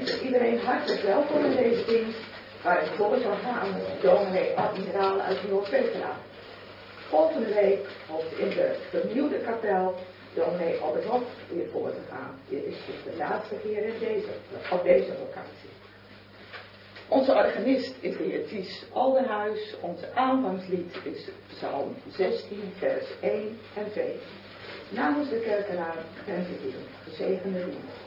wensen iedereen hartelijk welkom in deze dienst, waar het voor zal gaan met dominee Admiraal uit Noord-Petra. Volgende week hopt in de vernieuwde kapel dominee Albert Hof weer voor te gaan. Dit is dus de laatste keer op deze locatie. Onze organist is de heer Ties Alderhuis. Onze aanvangslied is Psalm 16, vers 1 en 2. Namens de kerkenaar wens ik u een gezegende dienst.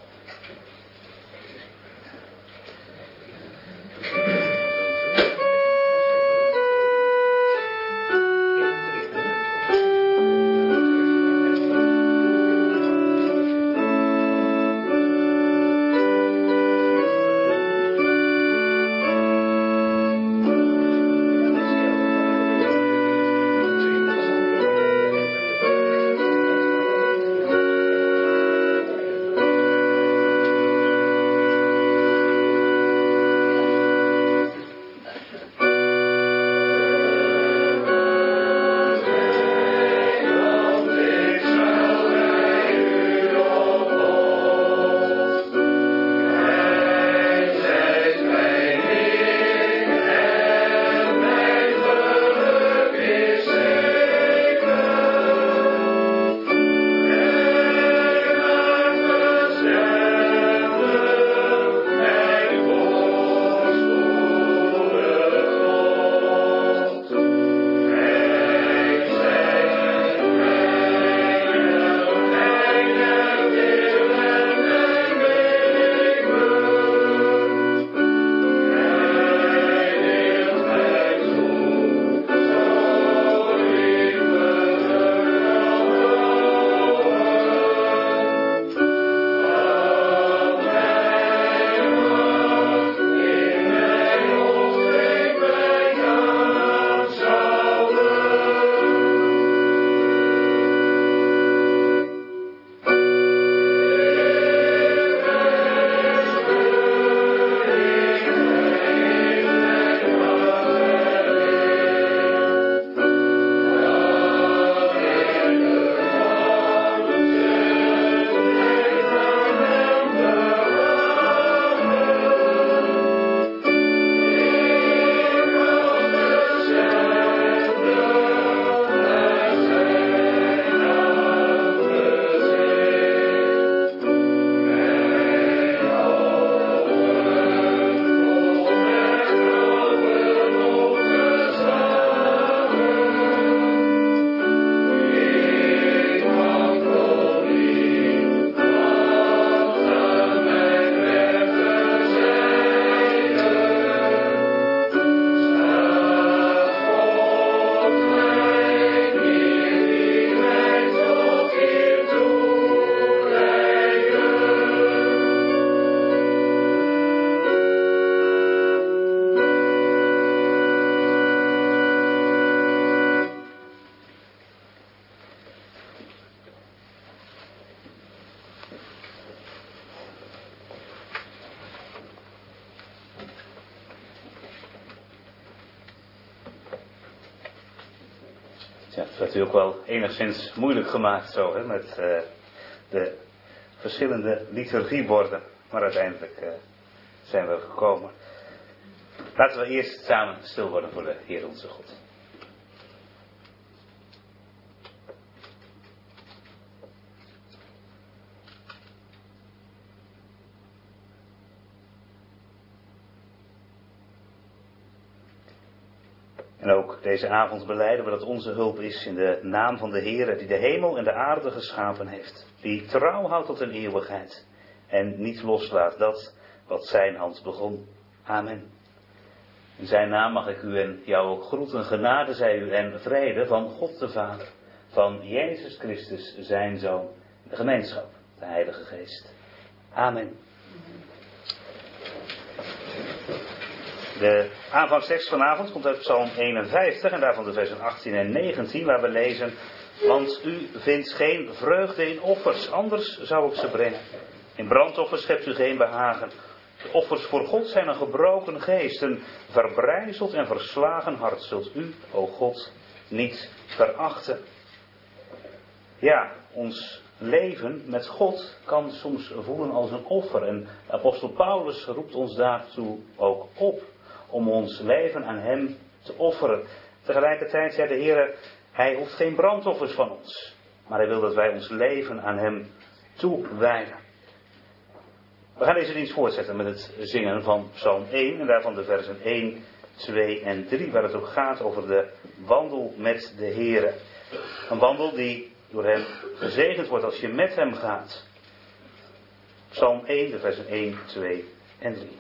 Ja, het werd u ook wel enigszins moeilijk gemaakt zo, hè, met de verschillende liturgieborden. Maar uiteindelijk zijn we gekomen. Laten we eerst samen stil worden voor de Heer onze God. En ook deze avond belijden we dat onze hulp is in de naam van de Heere die de hemel en de aarde geschapen heeft. Die trouw houdt tot een eeuwigheid en niet loslaat dat wat zijn hand begon. Amen. In zijn naam mag ik u en jou ook groeten, genade zij u en vrede van God de Vader, van Jezus Christus zijn Zoon, de gemeenschap, de Heilige Geest. Amen. De aanvangstekst vanavond komt uit Psalm 51 en daarvan de versen 18 en 19 waar we lezen: Want u vindt geen vreugde in offers, anders zou ik ze brengen. In brandoffers hebt u geen behagen. De offers voor God zijn een gebroken geest, een verbrijzeld en verslagen hart zult u, o God, niet verachten. Ja, ons leven met God kan soms voelen als een offer. En apostel Paulus roept ons daartoe ook op. Om ons leven aan hem te offeren. Tegelijkertijd zei de Heer, hij hoeft geen brandoffers van ons. Maar hij wil dat wij ons leven aan hem toewijden. We gaan deze dienst voortzetten met het zingen van Psalm 1. En daarvan de versen 1, 2 en 3. Waar het ook gaat over de wandel met de Heer. Een wandel die door hem gezegend wordt als je met hem gaat. Psalm 1, de versen 1, 2 en 3.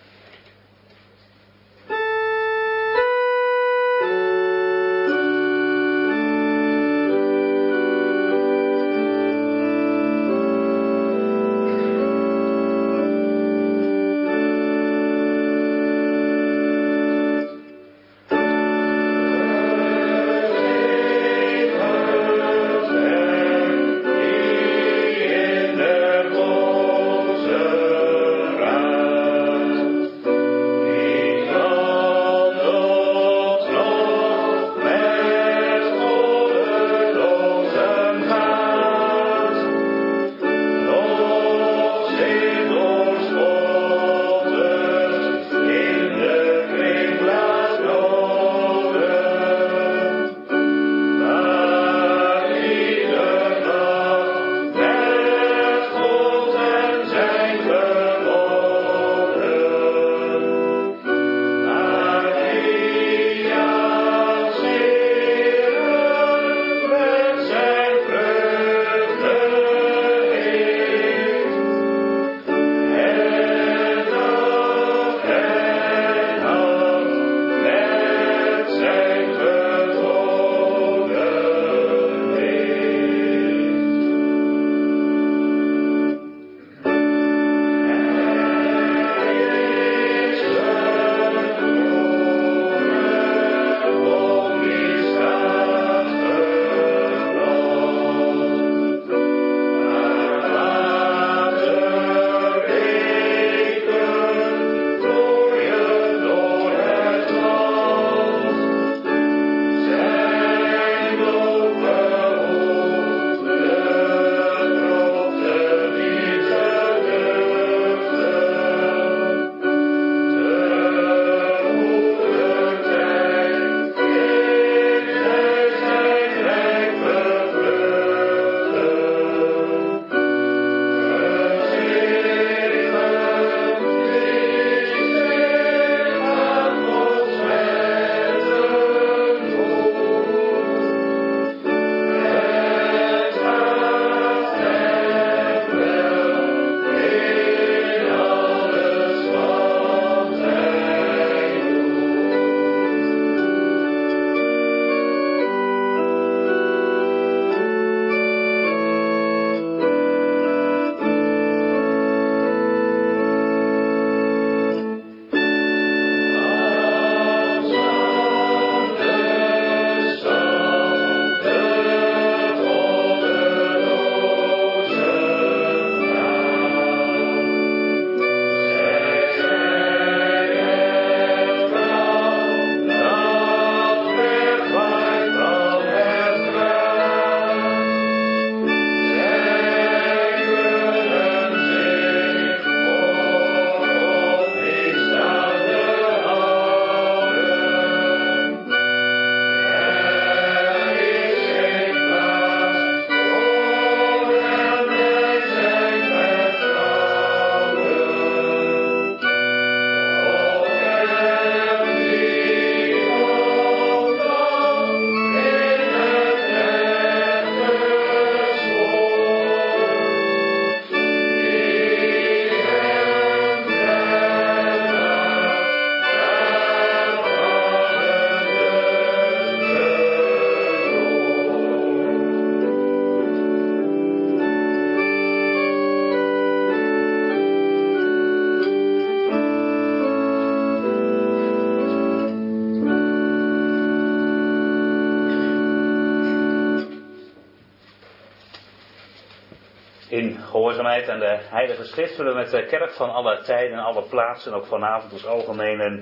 In gehoorzaamheid aan de Heilige Schrift zullen we met de kerk van alle tijden en alle plaatsen, ook vanavond ons algemeen en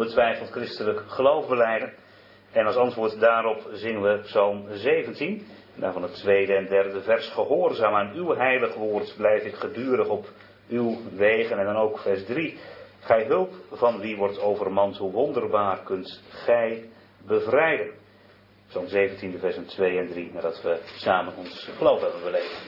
onbetwijfeld christelijk geloof belijden. En als antwoord daarop zingen we Psalm 17. Daarvan het tweede en derde vers. Gehoorzaam aan uw heilig woord blijf ik gedurig op uw wegen. En dan ook vers 3. Gij hulp van wie wordt overmand, hoe wonderbaar kunt gij bevrijden. Psalm 17 versen 2 en 3, nadat we samen ons geloof hebben beleefd.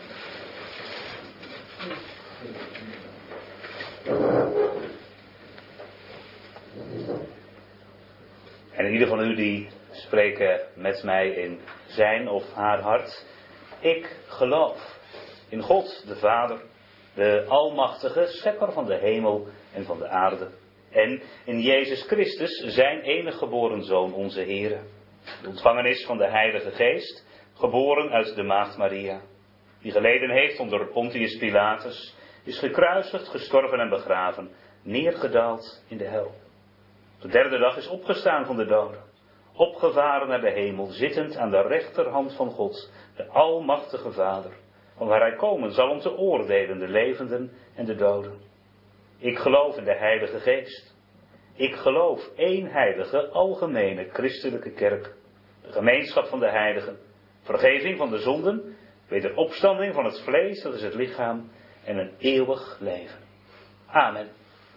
En ieder van u die spreken met mij in zijn of haar hart. Ik geloof in God de Vader, de Almachtige, Schepper van de hemel en van de aarde. En in Jezus Christus, zijn enige geboren Zoon, onze Heere. De ontvangen is van de Heilige Geest, geboren uit de Maagd Maria. Die geleden heeft onder Pontius Pilatus, is gekruisigd, gestorven en begraven, neergedaald in de hel. De derde dag is opgestaan van de doden, opgevaren naar de hemel, zittend aan de rechterhand van God, de Almachtige Vader, van waar hij komen zal om te oordelen de levenden en de doden. Ik geloof in de Heilige Geest. Ik geloof één heilige, algemene, christelijke kerk, de gemeenschap van de heiligen, vergeving van de zonden, wederopstanding van het vlees, dat is het lichaam, en een eeuwig leven. Amen.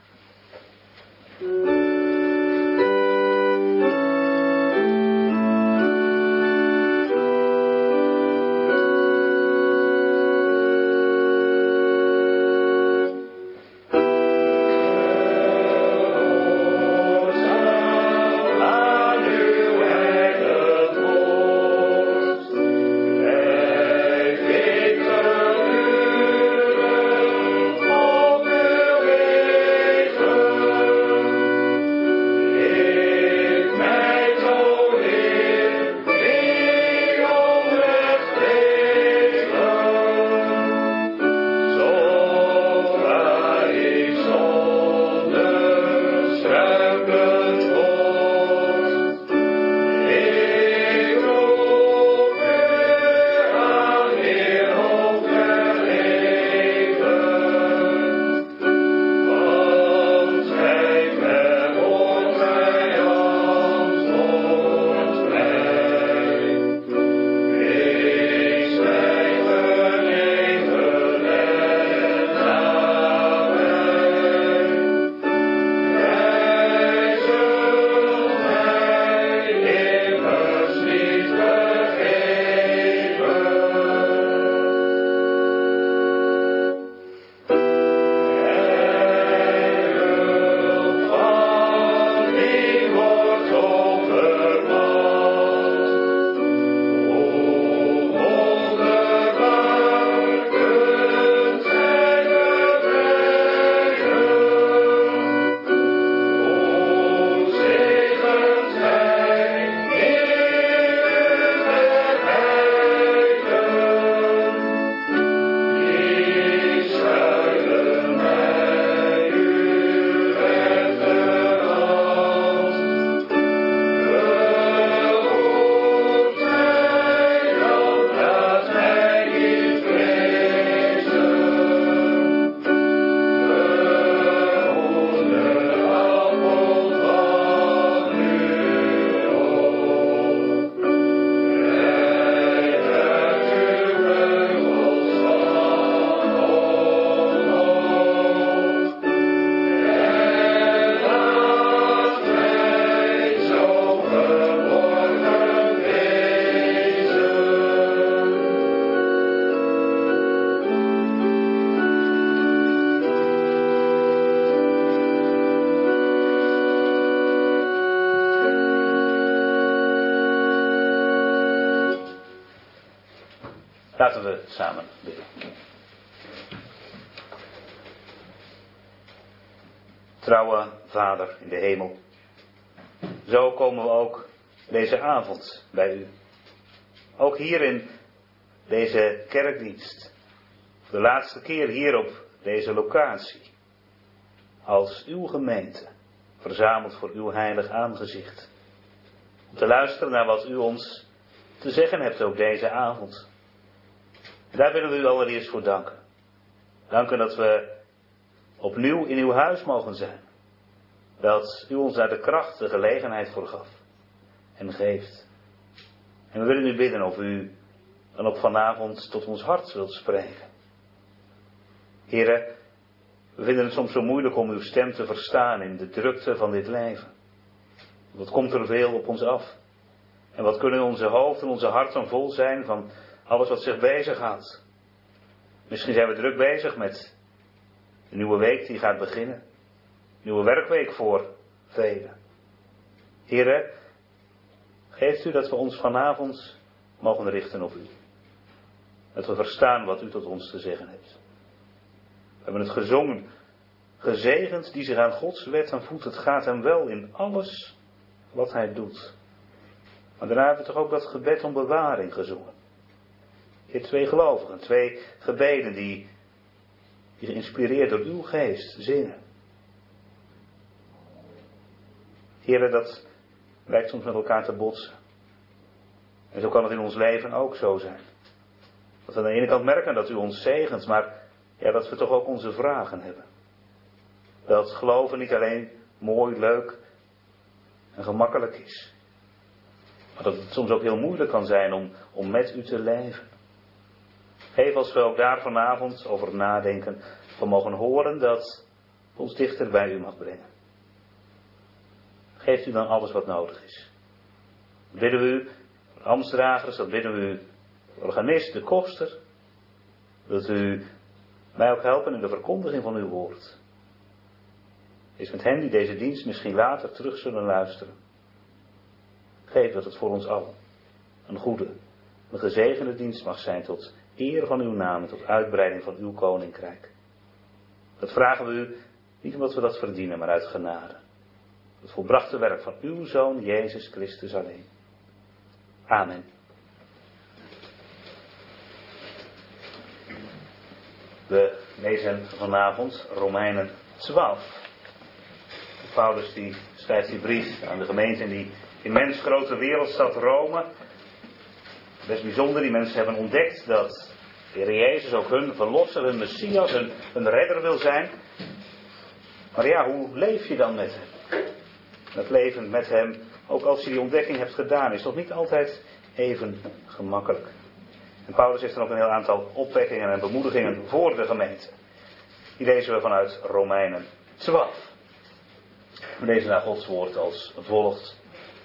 Laten we samen bidden. Trouwe Vader in de hemel, zo komen we ook deze avond bij u. Ook hier in deze kerkdienst. Voor de laatste keer hier op deze locatie. Als uw gemeente, verzameld voor uw heilig aangezicht. Om te luisteren naar wat u ons te zeggen hebt ook deze avond. En daar willen we u allereerst voor danken. Danken dat we opnieuw in uw huis mogen zijn. Dat u ons daar de kracht, de gelegenheid voor gaf. En geeft. En we willen u bidden of u dan ook vanavond tot ons hart wilt spreken. Here, we vinden het soms zo moeilijk om uw stem te verstaan in de drukte van dit leven. Wat komt er veel op ons af? En wat kunnen onze hoofd en onze harten vol zijn van alles wat zich bezighoudt? Misschien zijn we druk bezig met de nieuwe week die gaat beginnen. Nieuwe werkweek voor velen. Here, geeft u dat we ons vanavond mogen richten op u. Dat we verstaan wat u tot ons te zeggen hebt. We hebben het gezongen. Gezegend die zich aan Gods wet en voet. Het gaat hem wel in alles wat hij doet. Maar daarna hebben we toch ook dat gebed om bewaring gezongen. Hier 2 gelovigen, 2 gebeden die geïnspireerd door uw geest zingen. Heren, dat lijkt soms met elkaar te botsen. En zo kan het in ons leven ook zo zijn. Dat we aan de ene kant merken dat u ons zegent, maar ja, dat we toch ook onze vragen hebben. Dat geloven niet alleen mooi, leuk en gemakkelijk is. Maar dat het soms ook heel moeilijk kan zijn om met u te leven. Geef als we ook daar vanavond over nadenken, we mogen horen dat ons dichter bij u mag brengen. Geeft u dan alles wat nodig is. Dat bidden we u voor ambtsdragers, dat bidden we u voor de organist, de koster. Wilt u mij ook helpen in de verkondiging van uw woord. Is met hen die deze dienst misschien later terug zullen luisteren. Geef dat het voor ons allen een goede, een gezegende dienst mag zijn tot eer van uw naam en tot uitbreiding van uw koninkrijk. Dat vragen we u niet omdat we dat verdienen, maar uit genade. Het volbrachte werk van uw Zoon Jezus Christus alleen. Amen. We lezen vanavond Romeinen 12. Paulus die schrijft die brief aan de gemeente in die immens grote wereldstad Rome. Best bijzonder, die mensen hebben ontdekt dat de Heer Jezus ook hun verlosser, hun Messias, hun redder wil zijn. Maar ja, hoe leef je dan met hem? Dat leven met hem, ook als je die ontdekking hebt gedaan, is toch niet altijd even gemakkelijk. En Paulus heeft er nog een heel aantal opwekkingen en bemoedigingen voor de gemeente. Die lezen we vanuit Romeinen 12. We lezen naar Gods woord als volgt.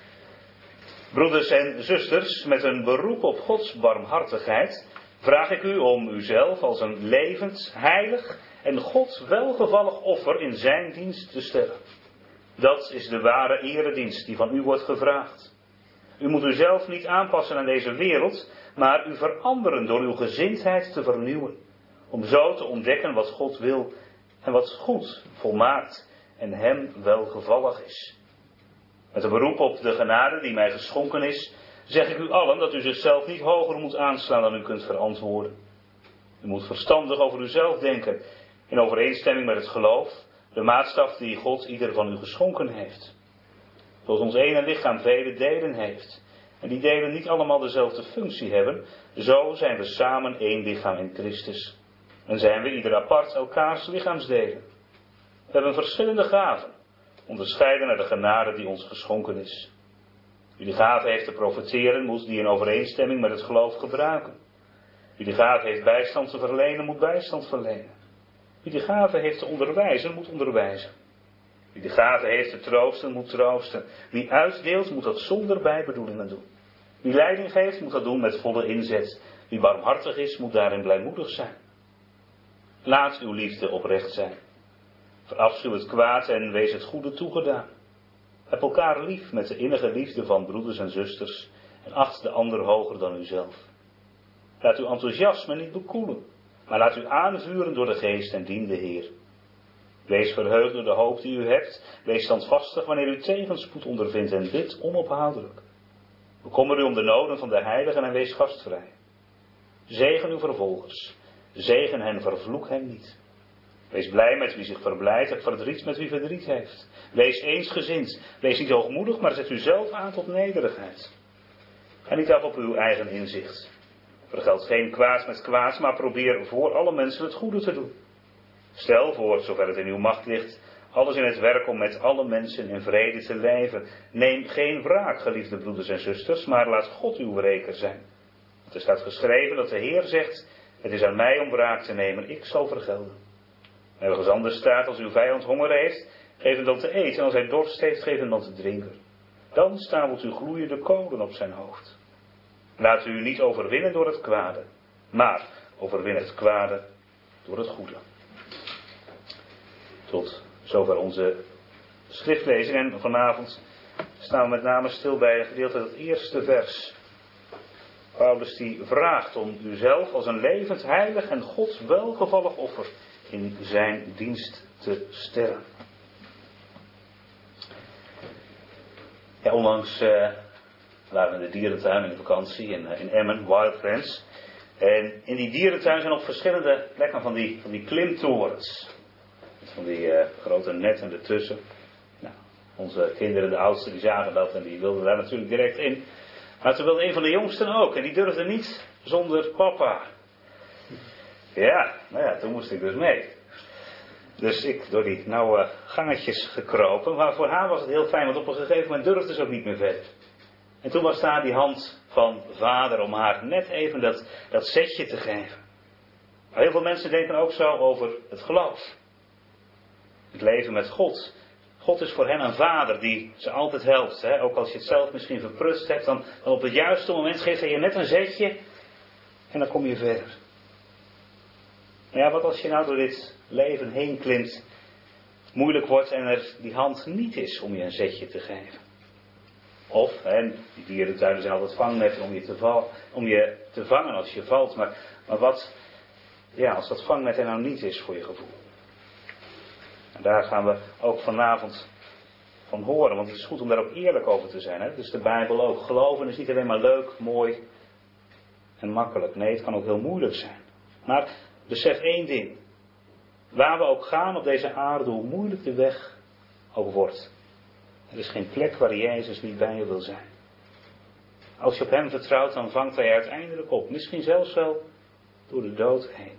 Broeders en zusters, met een beroep op Gods barmhartigheid vraag ik u om uzelf als een levend, heilig en God welgevallig offer in zijn dienst te stellen. Dat is de ware eredienst die van u wordt gevraagd. U moet uzelf niet aanpassen aan deze wereld, maar u veranderen door uw gezindheid te vernieuwen. Om zo te ontdekken wat God wil en wat goed, volmaakt en hem welgevallig is. Met een beroep op de genade die mij geschonken is, zeg ik u allen dat u zichzelf niet hoger moet aanslaan dan u kunt verantwoorden. U moet verstandig over uzelf denken, in overeenstemming met het geloof, de maatstaf die God ieder van u geschonken heeft. Zoals ons ene lichaam vele delen heeft, en die delen niet allemaal dezelfde functie hebben, zo zijn we samen één lichaam in Christus. En zijn we ieder apart elkaars lichaamsdelen. We hebben verschillende gaven, onderscheiden naar de genade die ons geschonken is. Wie de gave heeft te profeteren, moet die in overeenstemming met het geloof gebruiken. Wie de gave heeft bijstand te verlenen, moet bijstand verlenen. Wie de gave heeft te onderwijzen, moet onderwijzen. Wie de gave heeft te troosten, moet troosten. Wie uitdeelt, moet dat zonder bijbedoelingen doen. Wie leiding geeft, moet dat doen met volle inzet. Wie barmhartig is, moet daarin blijmoedig zijn. Laat uw liefde oprecht zijn. Verafschuw het kwaad en wees het goede toegedaan. Heb elkaar lief met de innige liefde van broeders en zusters en acht de ander hoger dan uzelf. Laat uw enthousiasme niet bekoelen, maar laat u aanvuren door de geest en dien de Heer. Wees verheugd door de hoop die u hebt, wees standvastig wanneer u tegenspoed ondervindt en bid onophoudelijk. Bekommer u om de noden van de heiligen en wees gastvrij. Zegen uw vervolgers, zegen hen, vervloek hen niet. Wees blij met wie zich verblijdt, heb verdriet met wie verdriet heeft. Wees eensgezind, wees niet hoogmoedig, maar zet u zelf aan tot nederigheid. Ga niet af op uw eigen inzicht. Vergeld geen kwaad met kwaad, maar probeer voor alle mensen het goede te doen. Stel voor, zover het in uw macht ligt, alles in het werk om met alle mensen in vrede te leven. Neem geen wraak, geliefde broeders en zusters, maar laat God uw wreker zijn. Er staat geschreven dat de Heer zegt, het is aan mij om wraak te nemen, ik zal vergelden. En ergens anders staat, als uw vijand honger heeft, geef hem dan te eten. En als hij dorst heeft, geef hem dan te drinken. Dan stapelt u gloeiende kolen op zijn hoofd. Laat u niet overwinnen door het kwade, maar overwin het kwade door het goede. Tot zover onze schriftlezing. En vanavond staan we met name stil bij een gedeelte uit het eerste vers. Paulus die vraagt om uzelf als een levend, heilig en Gods welgevallig offer in zijn dienst te stellen. Ja, onlangs waren we in de dierentuin in vakantie in Emmen, Wildlands. En in die dierentuin zijn op verschillende plekken van die klimtorens. Met van die grote netten ertussen. Nou, onze kinderen, de oudste, die zagen dat en die wilden daar natuurlijk direct in. Maar toen wilde een van de jongsten ook. En die durfde niet zonder papa. Ja, nou ja, toen moest ik dus mee. Dus ik door die nauwe gangetjes gekropen. Maar voor haar was het heel fijn, want op een gegeven moment durfde ze ook niet meer verder. En toen was daar die hand van vader om haar net even dat zetje te geven. Maar heel veel mensen denken ook zo over het geloof. Het leven met God. God is voor hen een vader die ze altijd helpt. Hè? Ook als je het zelf misschien verprutst hebt, dan op het juiste moment geeft hij je net een zetje en dan kom je verder. Maar ja, wat als je nou door dit leven heen klimt, moeilijk wordt en er die hand niet is om je een zetje te geven. Of, en die dierentuinen zijn altijd vangnetten om je te vangen als je valt. Maar wat, ja, als dat vangnet er nou niet is voor je gevoel. En daar gaan we ook vanavond van horen, want het is goed om daar ook eerlijk over te zijn. Hè? Dus de Bijbel ook. Geloven is niet alleen maar leuk, mooi en makkelijk. Nee, het kan ook heel moeilijk zijn. Maar besef één ding. Waar we ook gaan op deze aarde, hoe moeilijk de weg ook wordt. Er is geen plek waar Jezus niet bij je wil zijn. Als je op hem vertrouwt, dan vangt hij uiteindelijk op. Misschien zelfs wel door de dood heen.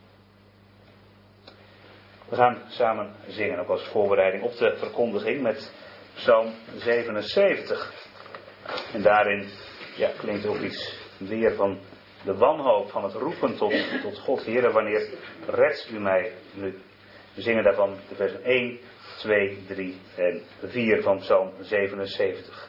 We gaan samen zingen, ook als voorbereiding op de verkondiging met Psalm 77. En daarin klinkt ook iets weer van de wanhoop, van het roepen tot God. Heere, wanneer redt u mij nu? We zingen daarvan de versen 1, 2, 3 en 4 van Psalm 77.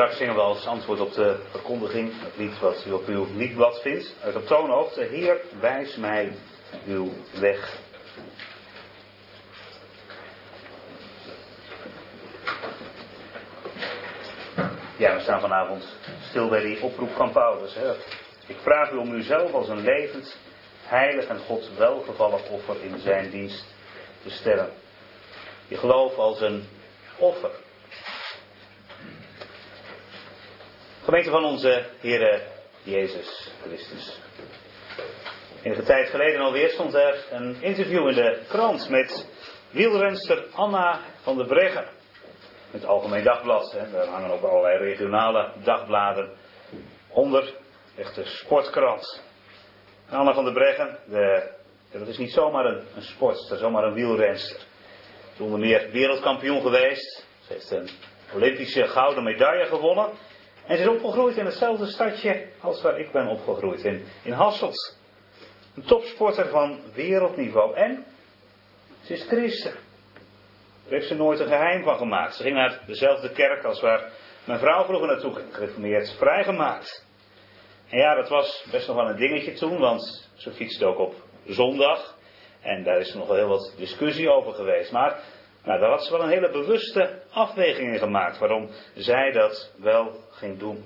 Straks zingen we als antwoord op de verkondiging het lied wat u op uw liedblad vindt. Uit op toonhoogte: Heer, wijs mij uw weg. Ja, we staan vanavond stil bij die oproep van Paulus. Hè. Ik vraag u om uzelf als een levend, heilig en God welgevallig offer in zijn dienst te stellen. Je geloof als een offer. Gemeente van onze Heere Jezus Christus. Enige tijd geleden alweer stond er een interview in de krant met wielrenster Anna van der Breggen. Het Algemeen Dagblad. Hè. Daar hangen ook allerlei regionale dagbladen onder. Echt de sportkrant. Anna van der Breggen, dat is niet zomaar een sportster, zomaar een wielrenster. Ze is onder meer wereldkampioen geweest. Ze heeft een Olympische gouden medaille gewonnen. En ze is opgegroeid in hetzelfde stadje als waar ik ben opgegroeid, in Hasselt. Een topsporter van wereldniveau. En ze is christen. Daar heeft ze nooit een geheim van gemaakt. Ze ging naar dezelfde kerk als waar mijn vrouw vroeger naartoe ging. Gereformeerd, vrijgemaakt. En ja, dat was best nog wel een dingetje toen, want ze fietste ook op zondag. En daar is nog wel heel wat discussie over geweest. Maar daar had ze wel een hele bewuste afweging in gemaakt waarom zij dat wel ging doen.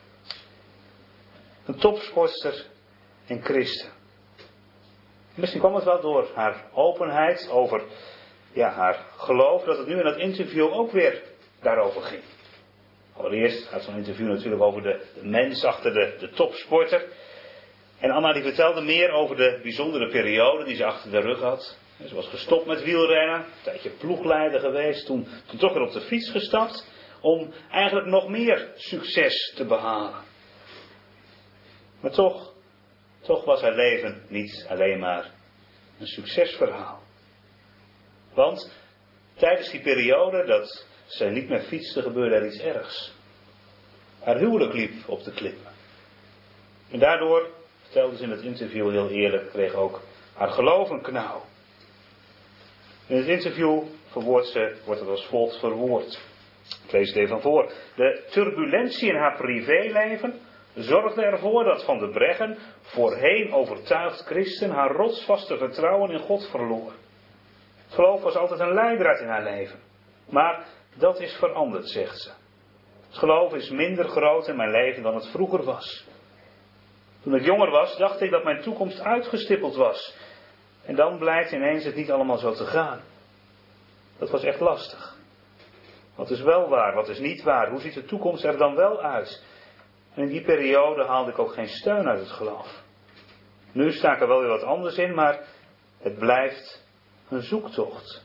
Een topsportster en christen. Misschien kwam het wel door haar openheid over haar geloof, dat het nu in dat interview ook weer daarover ging. Allereerst gaat zo'n interview natuurlijk over de mens achter de topsporter. En Anna die vertelde meer over de bijzondere periode die ze achter de rug had. Ze was gestopt met wielrennen, een tijdje ploegleider geweest, toen toch weer op de fiets gestapt om eigenlijk nog meer succes te behalen. Maar toch was haar leven niet alleen maar een succesverhaal. Want tijdens die periode dat ze niet meer fietste gebeurde er iets ergs. Haar huwelijk liep op de klippen. En daardoor, vertelde ze in het interview heel eerlijk, kreeg ook haar geloof een knauw. In het interview wordt het als volgt verwoord. Ik lees het even voor. De turbulentie in haar privéleven zorgde ervoor dat Van der Breggen, voorheen overtuigd christen, haar rotsvaste vertrouwen in God verloor. Het geloof was altijd een leidraad in haar leven. Maar dat is veranderd, zegt ze. Het geloof is minder groot in mijn leven dan het vroeger was. Toen ik jonger was, dacht ik dat mijn toekomst uitgestippeld was. En dan blijkt ineens het niet allemaal zo te gaan. Dat was echt lastig. Wat is wel waar, wat is niet waar? Hoe ziet de toekomst er dan wel uit? En in die periode haalde ik ook geen steun uit het geloof. Nu sta ik er wel weer wat anders in, maar het blijft een zoektocht.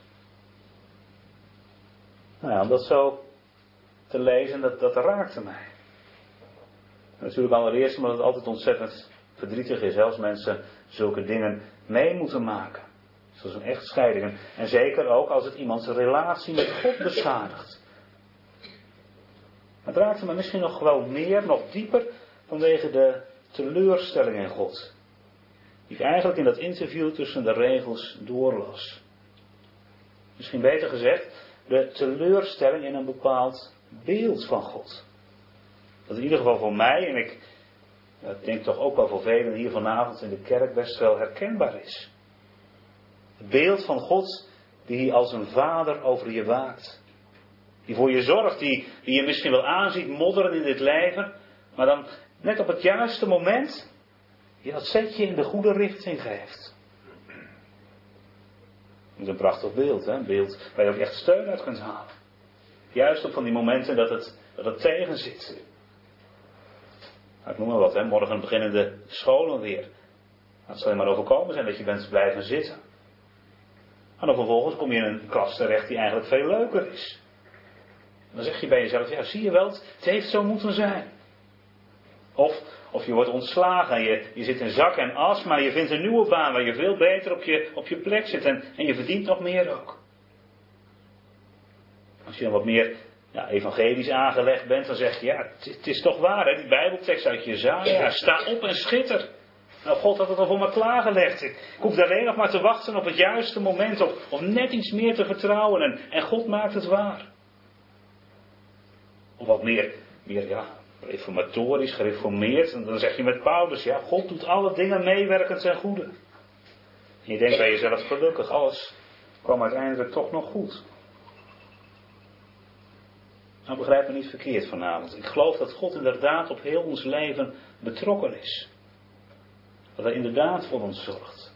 Nou ja, om dat zo te lezen, dat raakte mij. Natuurlijk allereerst omdat het altijd ontzettend verdrietig is als mensen zulke dingen mee moeten maken. Zoals een echtscheiding. En zeker ook als het iemands relatie met God beschadigt. Maar het raakte me misschien nog wel meer, nog dieper, vanwege de teleurstelling in God. Die ik eigenlijk in dat interview tussen de regels doorlas. Misschien beter gezegd, de teleurstelling in een bepaald beeld van God. Dat in ieder geval voor mij, en ik denk toch ook wel voor velen hier vanavond in de kerk, best wel herkenbaar is. Het beeld van God die als een vader over je waakt. Die voor je zorgt, die je misschien wel aanziet modderen in dit leven, maar dan net op het juiste moment je dat zetje in de goede richting geeft. Dat is een prachtig beeld, hè? Een beeld waar je ook echt steun uit kunt halen. Juist op van die momenten dat het tegen zit. Nou, ik noem maar wat, hè? Morgen beginnen de scholen weer. Het zal je maar overkomen zijn dat je bent blijven zitten. En dan vervolgens kom je in een klas terecht die eigenlijk veel leuker is. En dan zeg je bij jezelf, ja zie je wel, het heeft zo moeten zijn. Of je wordt ontslagen en je zit in zak en as, maar je vindt een nieuwe baan waar je veel beter op je plek zit en je verdient nog meer ook. Als je dan wat meer evangelisch aangelegd bent, dan zeg je, ja, het is toch waar, hè, die Bijbeltekst uit Jesaja, sta op en schitter. Nou, God had het al voor me klaargelegd. Ik hoef alleen nog maar te wachten op het juiste moment, of net iets meer te vertrouwen en God maakt het waar. Of wat meer meer reformatorisch, gereformeerd. En dan zeg je met Paulus, God doet alle dingen meewerkend ten goede. En je denkt bij jezelf, gelukkig, alles kwam uiteindelijk toch nog goed. Nou, begrijp me niet verkeerd vanavond. Ik geloof dat God inderdaad op heel ons leven betrokken is. Dat hij inderdaad voor ons zorgt.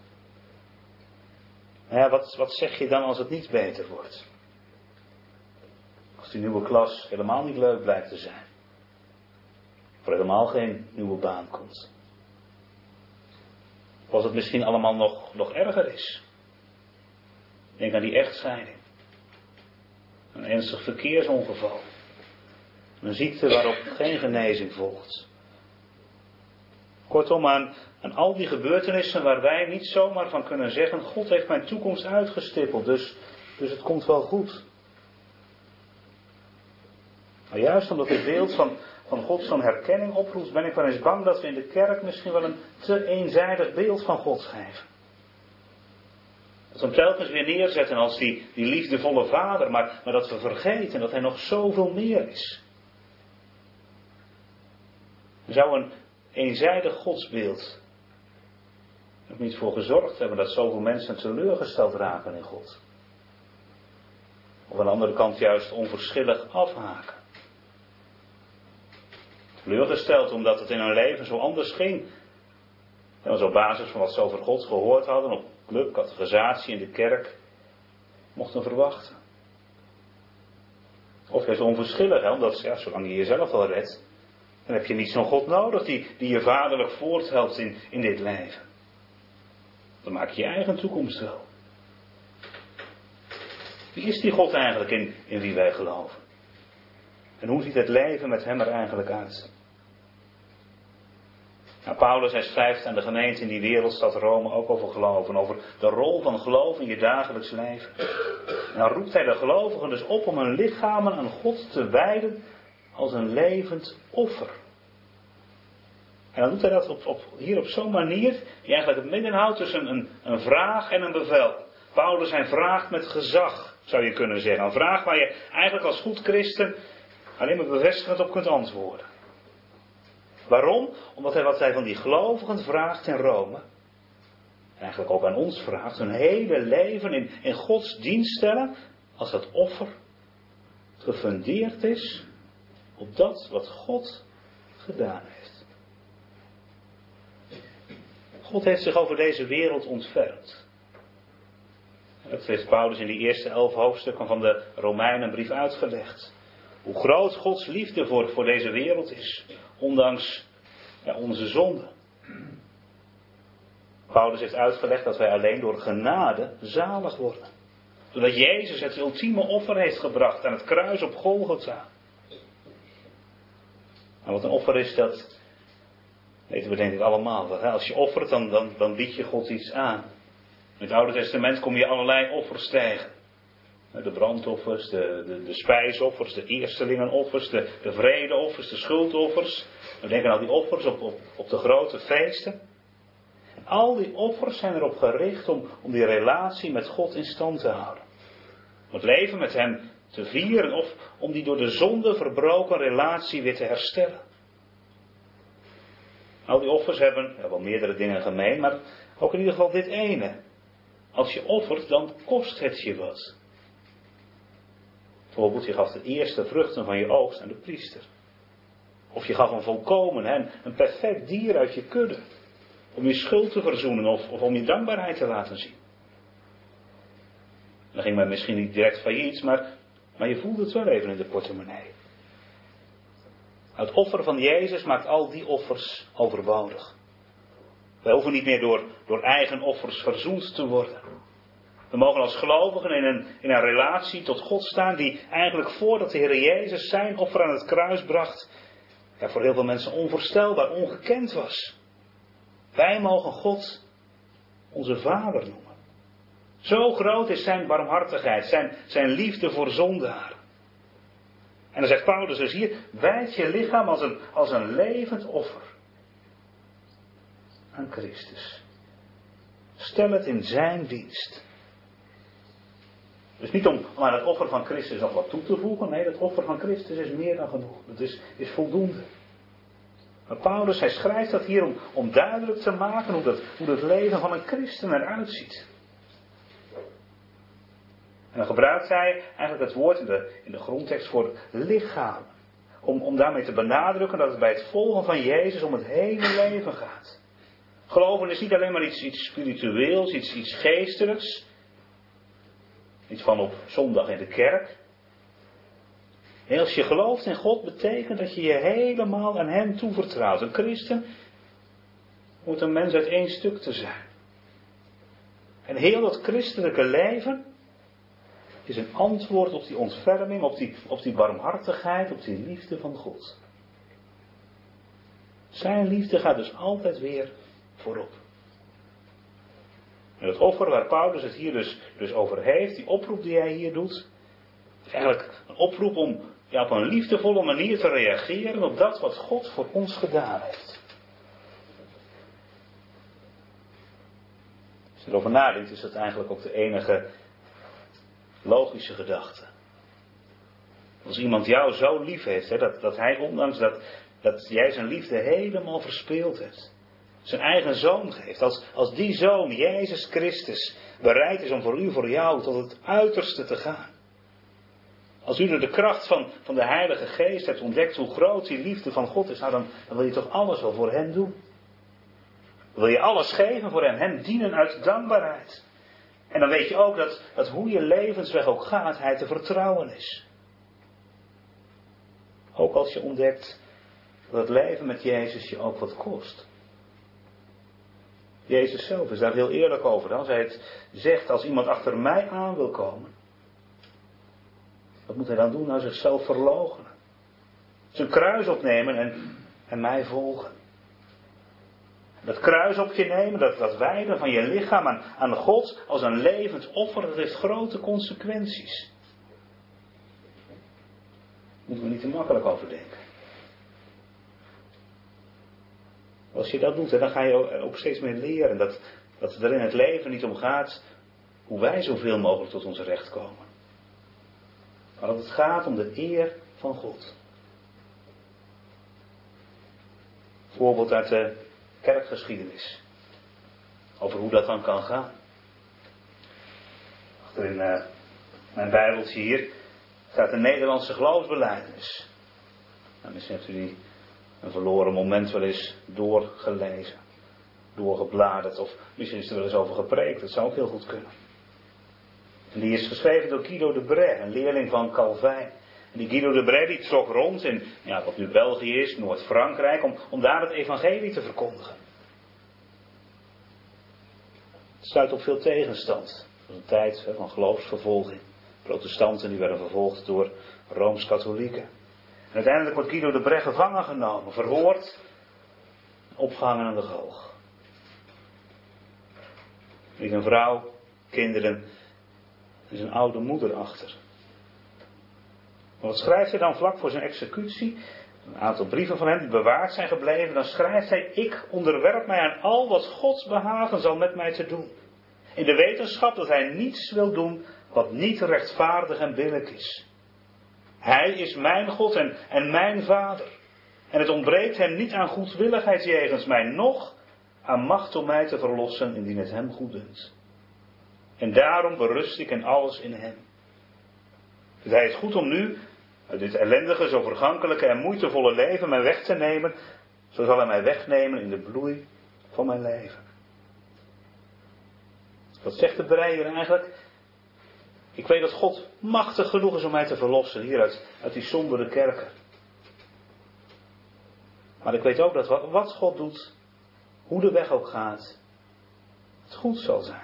Maar wat zeg je dan als het niet beter wordt? Als die nieuwe klas helemaal niet leuk blijkt te zijn. Of er helemaal geen nieuwe baan komt. Of als het misschien allemaal nog erger is. Denk aan die echtscheiding. Een ernstig verkeersongeval. Een ziekte waarop geen genezing volgt. Kortom, aan al die gebeurtenissen waar wij niet zomaar van kunnen zeggen, God heeft mijn toekomst uitgestippeld, dus het komt wel goed. Maar juist omdat het beeld van God zo'n herkenning oproept, ben ik wel eens bang dat we in de kerk misschien wel een te eenzijdig beeld van God geven. Dat we hem telkens weer neerzetten als die liefdevolle vader, maar dat we vergeten dat hij nog zoveel meer is. Er zou een eenzijdig godsbeeld er niet voor gezorgd hebben dat zoveel mensen teleurgesteld raken in God. Of aan de andere kant juist onverschillig afhaken. Teleurgesteld omdat het in hun leven zo anders ging. Dat was op basis van wat ze over God gehoord hadden, op club, catechisatie in de kerk, mochten verwachten. Of juist onverschillig, omdat zolang je jezelf al redt, dan heb je niet zo'n God nodig die je vaderlijk voorthelpt in dit leven. Dan maak je je eigen toekomst wel. Wie is die God eigenlijk in wie wij geloven? En hoe ziet het leven met hem er eigenlijk uit? Nou, Paulus, hij schrijft aan de gemeente in die wereldstad Rome ook over geloven. Over de rol van geloof in je dagelijks leven. En dan roept hij de gelovigen dus op om hun lichamen aan God te wijden als een levend offer. En dan doet hij dat hier op zo'n manier die eigenlijk het midden houdt tussen een vraag en een bevel. Paulus, hij vraagt met gezag, zou je kunnen zeggen. Een vraag waar je eigenlijk als goed christen alleen maar bevestigend op kunt antwoorden. Waarom? Omdat hij wat hij van die gelovigen vraagt in Rome, en eigenlijk ook aan ons vraagt, hun hele leven in Gods dienst stellen, als dat offer gefundeerd is op dat wat God gedaan heeft. God heeft zich over deze wereld ontfermd. Dat heeft Paulus in die eerste 11 hoofdstukken van de Romeinenbrief uitgelegd. Hoe groot Gods liefde voor deze wereld is. Ondanks onze zonde. Paulus heeft uitgelegd dat wij alleen door genade zalig worden. Doordat Jezus het ultieme offer heeft gebracht aan het kruis op Golgotha. En wat een offer is, dat weten we denk ik allemaal. Als je offert, dan bied je God iets aan. In het Oude Testament kom je allerlei offers tegen. De brandoffers, de spijsoffers, de eerstelingenoffers, de vredeoffers, de schuldoffers. We denken aan die offers op de grote feesten. En al die offers zijn erop gericht om die relatie met God in stand te houden. Om het leven met hem te vieren of om die door de zonde verbroken relatie weer te herstellen. Al die offers hebben wel meerdere dingen gemeen, maar ook in ieder geval dit ene. Als je offert, dan kost het je wat. Bijvoorbeeld, je gaf de eerste vruchten van je oogst aan de priester. Of je gaf een volkomen, een perfect dier uit je kudde. Om je schuld te verzoenen of om je dankbaarheid te laten zien. Dan ging men misschien niet direct failliet, maar je voelde het wel even in de portemonnee. Het offer van Jezus maakt al die offers overbodig. Wij hoeven niet meer door eigen offers verzoend te worden. We mogen als gelovigen in een relatie tot God staan die eigenlijk voordat de Heer Jezus zijn offer aan het kruis bracht, voor heel veel mensen onvoorstelbaar, ongekend was. Wij mogen God onze Vader noemen. Zo groot is zijn barmhartigheid, zijn liefde voor zondaar. En dan zegt Paulus dus hier, wijd je lichaam als een levend offer aan Christus. Stel het in zijn dienst. Dus niet om aan het offer van Christus nog wat toe te voegen. Nee, het offer van Christus is meer dan genoeg. Het is voldoende. Maar Paulus, hij schrijft dat hier om duidelijk te maken hoe het leven van een christen eruit ziet. En dan gebruikt hij eigenlijk het woord in de grondtekst voor lichaam. Om daarmee te benadrukken dat het bij het volgen van Jezus om het hele leven gaat. Geloven is niet alleen maar iets spiritueels, iets geestelijks. Iets van op zondag in de kerk. En als je gelooft in God, betekent dat je je helemaal aan Hem toevertrouwt. Een christen moet een mens uit één stuk te zijn. En heel dat christelijke leven is een antwoord op die ontferming, op die barmhartigheid, op die liefde van God. Zijn liefde gaat dus altijd weer voorop. En het offer waar Paulus het hier dus over heeft, die oproep die hij hier doet, is eigenlijk een oproep om op een liefdevolle manier te reageren op dat wat God voor ons gedaan heeft. Als je erover nadenkt, is dat eigenlijk ook de enige logische gedachte. Als iemand jou zo lief heeft, dat hij ondanks dat jij zijn liefde helemaal verspeeld hebt, zijn eigen zoon geeft. Als die zoon, Jezus Christus, bereid is om voor jou tot het uiterste te gaan. Als u door de kracht van de Heilige Geest hebt ontdekt hoe groot die liefde van God is, dan wil je toch alles wel voor hem doen. Dan wil je alles geven voor hem dienen uit dankbaarheid. En dan weet je ook dat hoe je levensweg ook gaat, hij te vertrouwen is. Ook als je ontdekt dat het leven met Jezus je ook wat kost. Jezus zelf is daar heel eerlijk over. Als hij het zegt, als iemand achter mij aan wil komen, wat moet hij dan doen? Nou, zichzelf verloochenen. Zijn kruis opnemen en mij volgen. Dat kruis op je nemen, dat wijden van je lichaam aan God als een levend offer, dat heeft grote consequenties. Daar moeten we niet te makkelijk over denken. Als je dat doet, dan ga je ook steeds meer leren dat het er in het leven niet om gaat hoe wij zoveel mogelijk tot ons recht komen. Maar dat het gaat om de eer van God. Voorbeeld uit de kerkgeschiedenis. Over hoe dat dan kan gaan. Achterin mijn bijbeltje hier staat de Nederlandse geloofsbelijdenis. Nou, misschien hebt u die een verloren moment wel eens doorgelezen. Doorgebladerd. Of misschien is er wel eens over gepreekt. Dat zou ook heel goed kunnen. En die is geschreven door Guido de Brès, een leerling van Calvijn. En die Guido de Brès die trok rond in wat nu België is, Noord-Frankrijk, om daar het evangelie te verkondigen. Het stuit op veel tegenstand. Het was een tijd van geloofsvervolging. Protestanten die werden vervolgd door Rooms-Katholieken. En uiteindelijk wordt Guido de Brès gevangen genomen, verhoord, opgehangen aan de galg. Er liet een vrouw, kinderen en zijn oude moeder achter. Maar wat schrijft hij dan vlak voor zijn executie? Een aantal brieven van hem die bewaard zijn gebleven. Dan schrijft hij: ik onderwerp mij aan al wat Gods behagen zal met mij te doen. In de wetenschap dat hij niets wil doen wat niet rechtvaardig en billijk is. Hij is mijn God en mijn Vader. En het ontbreekt hem niet aan goedwilligheid jegens mij, noch aan macht om mij te verlossen indien het hem goeddunkt. En daarom berust ik in alles in hem. Dus hij is goed om nu uit dit ellendige, zo vergankelijke en moeitevolle leven mij weg te nemen. Zo zal hij mij wegnemen in de bloei van mijn leven. Wat zegt de Breier eigenlijk? Ik weet dat God machtig genoeg is om mij te verlossen hier uit die sombere kerken. Maar ik weet ook dat wat God doet, hoe de weg ook gaat, het goed zal zijn.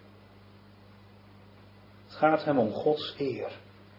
Het gaat hem om Gods eer.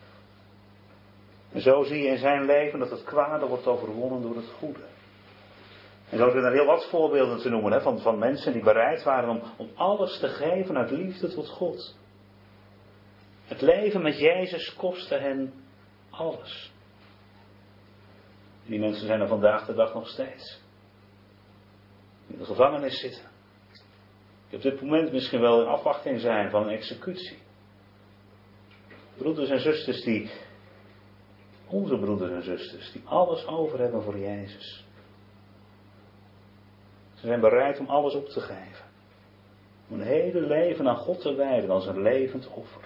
En zo zie je in zijn leven dat het kwade wordt overwonnen door het goede. En zo zijn er heel wat voorbeelden te noemen van mensen die bereid waren om alles te geven uit liefde tot God. Het leven met Jezus kostte hen alles. En die mensen zijn er vandaag de dag nog steeds. Die in de gevangenis zitten. Die op dit moment misschien wel in afwachting zijn van een executie. Broeders en zusters onze broeders en zusters, die alles over hebben voor Jezus. Ze zijn bereid om alles op te geven. Om een hele leven aan God te wijden als een levend offer.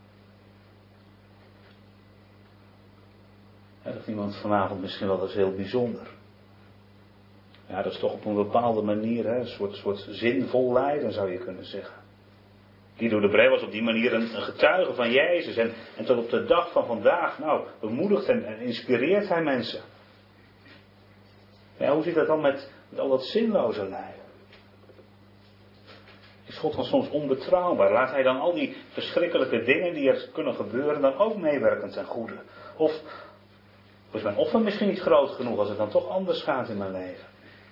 Ja, dat iemand vanavond misschien wel eens heel bijzonder. Ja, dat is toch op een bepaalde manier, een soort zinvol lijden zou je kunnen zeggen. Guido de Brij was op die manier een getuige van Jezus. En tot op de dag van vandaag, bemoedigt en inspireert hij mensen. Ja, hoe zit dat dan met al dat zinloze lijden? Is God dan soms onbetrouwbaar? Laat hij dan al die verschrikkelijke dingen die er kunnen gebeuren dan ook meewerken ten goede? Of is mijn offer misschien niet groot genoeg als het dan toch anders gaat in mijn leven?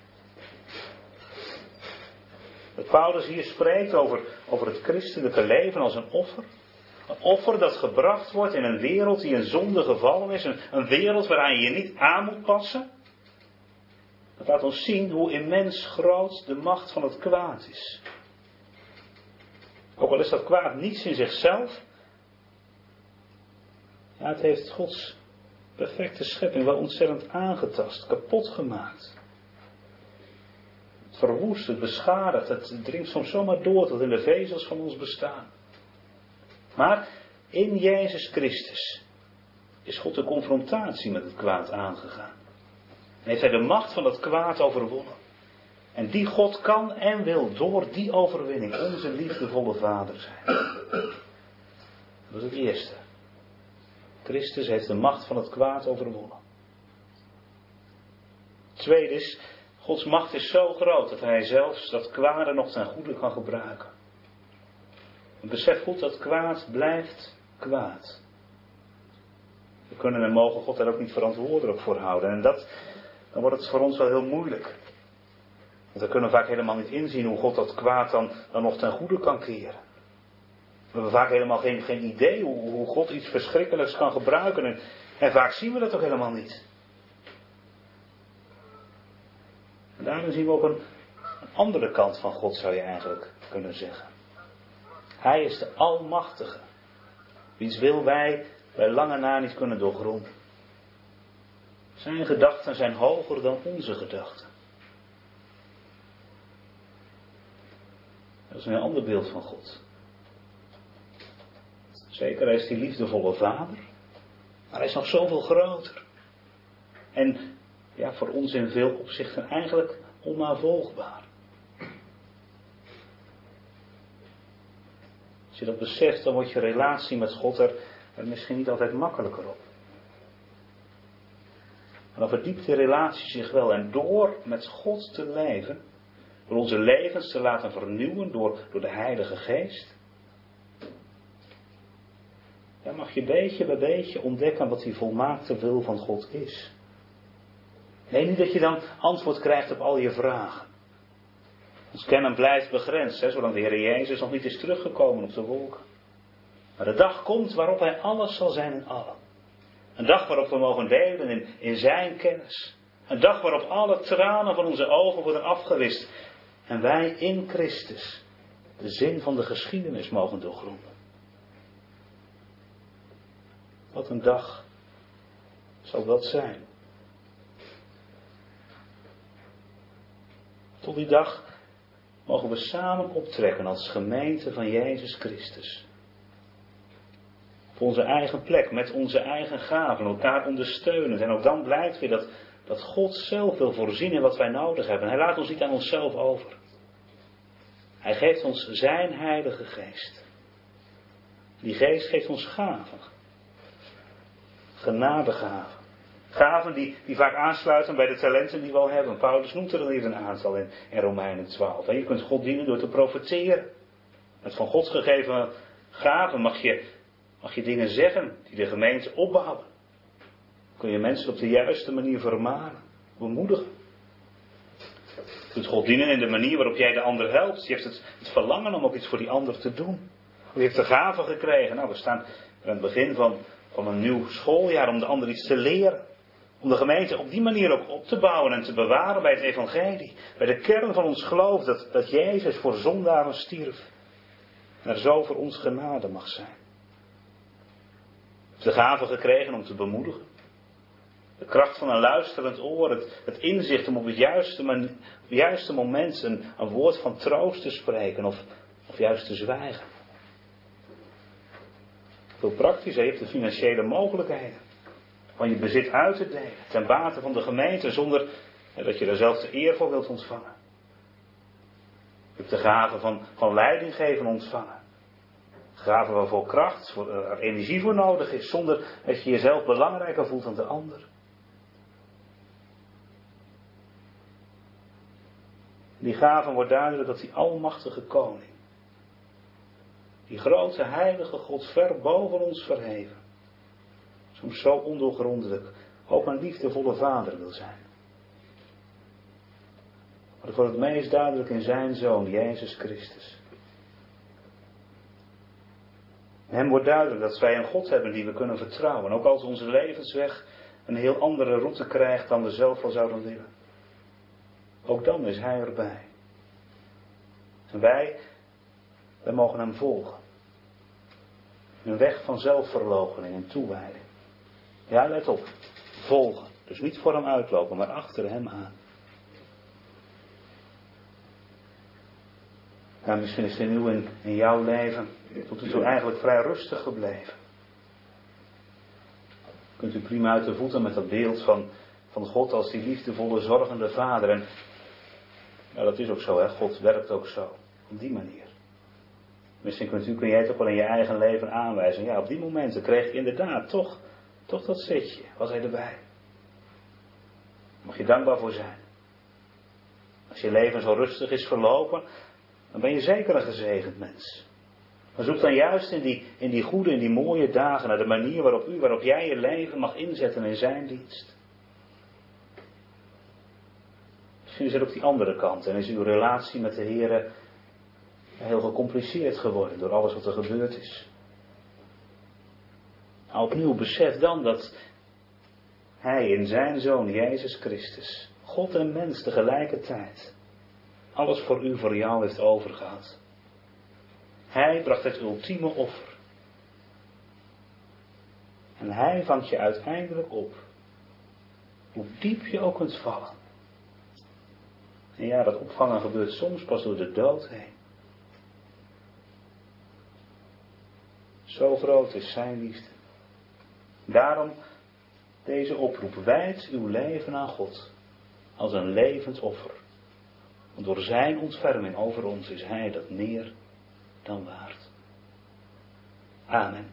Dat Paulus hier spreekt over het christelijke leven als een offer. Een offer dat gebracht wordt in een wereld die in zonde gevallen is. Een wereld waaraan je je niet aan moet passen. Dat laat ons zien hoe immens groot de macht van het kwaad is. Ook al is dat kwaad niets in zichzelf. Ja, het heeft Gods perfecte schepping wel ontzettend aangetast, kapot gemaakt. Het verwoest, het beschadigt, het dringt soms zomaar door tot in de vezels van ons bestaan. Maar in Jezus Christus is God de confrontatie met het kwaad aangegaan. En heeft hij de macht van het kwaad overwonnen. En die God kan en wil door die overwinning onze liefdevolle Vader zijn. Dat is het eerste. Christus heeft de macht van het kwaad overwonnen. Het tweede is, Gods macht is zo groot dat hij zelfs dat kwade nog ten goede kan gebruiken. En besef goed dat kwaad blijft kwaad. We kunnen en mogen God daar ook niet verantwoordelijk voor houden. En dan wordt het voor ons wel heel moeilijk. Want we kunnen vaak helemaal niet inzien hoe God dat kwaad dan nog ten goede kan keren. We hebben vaak helemaal geen idee hoe God iets verschrikkelijks kan gebruiken. En vaak zien we dat ook helemaal niet. En daarin zien we ook een andere kant van God, zou je eigenlijk kunnen zeggen. Hij is de Almachtige. Wiens wil wij bij lange na niet kunnen doorgronden. Zijn gedachten zijn hoger dan onze gedachten. Dat is een heel ander beeld van God. Zeker, hij is die liefdevolle Vader. Maar hij is nog zoveel groter. En ja, voor ons in veel opzichten eigenlijk onnavolgbaar. Als je dat beseft, dan wordt je relatie met God er misschien niet altijd makkelijker op. Maar dan verdiept die relatie zich wel. En door met God te leven, door onze levens te laten vernieuwen door de Heilige Geest, dan mag je beetje bij beetje ontdekken wat die volmaakte wil van God is. Nee, niet dat je dan antwoord krijgt op al je vragen. Ons kennen blijft begrensd, zolang de Heer Jezus nog niet is teruggekomen op de wolken. Maar de dag komt waarop Hij alles zal zijn in allen. Een dag waarop we mogen delen in zijn kennis. Een dag waarop alle tranen van onze ogen worden afgewist. En wij in Christus de zin van de geschiedenis mogen doorgronden. Wat een dag zal dat zijn. Tot die dag mogen we samen optrekken als gemeente van Jezus Christus. Op onze eigen plek, met onze eigen gaven, elkaar ondersteunen. En ook dan blijkt weer dat God zelf wil voorzien in wat wij nodig hebben. Hij laat ons niet aan onszelf over. Hij geeft ons zijn Heilige Geest. Die Geest geeft ons gaven. Genadegaven. Gaven die vaak aansluiten bij de talenten die we al hebben. Paulus noemt er hier een aantal in Romeinen 12. En je kunt God dienen door te profeteren. Met van God gegeven gaven mag je dingen zeggen die de gemeente opbouwen. Kun je mensen op de juiste manier vermanen, bemoedigen. Je kunt God dienen in de manier waarop jij de ander helpt. Je hebt het verlangen om ook iets voor die ander te doen. Je hebt de gaven gekregen. We staan aan het begin van een nieuw schooljaar om de ander iets te leren. Om de gemeente op die manier ook op te bouwen en te bewaren bij het evangelie. Bij de kern van ons geloof dat Jezus voor zondaren stierf. En er zo voor ons genade mag zijn. De gave gekregen om te bemoedigen. De kracht van een luisterend oor, het inzicht om op het juiste moment een woord van troost te spreken of juist te zwijgen. Veel praktischer, je hebt de financiële mogelijkheden van je bezit uit te delen ten bate van de gemeente zonder dat je daar zelf de eer voor wilt ontvangen. Je hebt de gave van leiding geven ontvangen. Gave waarvoor kracht, waar energie voor nodig is, zonder dat je jezelf belangrijker voelt dan de ander. Die gave wordt duidelijk dat die almachtige koning, die grote heilige God ver boven ons verheven, soms zo ondoorgrondelijk, ook een liefdevolle vader wil zijn. Maar dat wordt het meest duidelijk in zijn Zoon, Jezus Christus. In hem wordt duidelijk dat wij een God hebben die we kunnen vertrouwen. Ook als onze levensweg een heel andere route krijgt dan we zelf wel zouden willen. Ook dan is hij erbij. En wij mogen hem volgen. Een weg van zelfverloochening en toewijding. Ja, let op. Volgen. Dus niet voor hem uitlopen, maar achter hem aan. Nou, misschien is het nu in jouw leven tot nu toe eigenlijk vrij rustig gebleven. Kunt u prima uit de voeten met dat beeld van God als die liefdevolle, zorgende vader. En nou, dat is ook zo, hè. God werkt ook zo. Op die manier. Misschien kun jij het ook wel in je eigen leven aanwijzen. Ja, op die momenten kreeg ik inderdaad toch dat zetje. Was hij erbij. Daar mag je dankbaar voor zijn. Als je leven zo rustig is verlopen, dan ben je zeker een gezegend mens. Maar zoek dan juist in die goede, in die mooie dagen naar de manier waarop jij je leven mag inzetten in zijn dienst. Misschien is er ook die andere kant en is uw relatie met de Heer heel gecompliceerd geworden door alles wat er gebeurd is. Nou, opnieuw besef dan dat hij in zijn Zoon Jezus Christus, God en mens tegelijkertijd, alles voor u, voor jou heeft overgehad. Hij bracht het ultieme offer. En hij vangt je uiteindelijk op. Hoe diep je ook kunt vallen. En ja, dat opvangen gebeurt soms pas door de dood heen. Zo groot is zijn liefde. Daarom deze oproep. Wijd uw leven aan God. Als een levend offer. Want door zijn ontferming over ons is hij dat meer dan waard. Amen.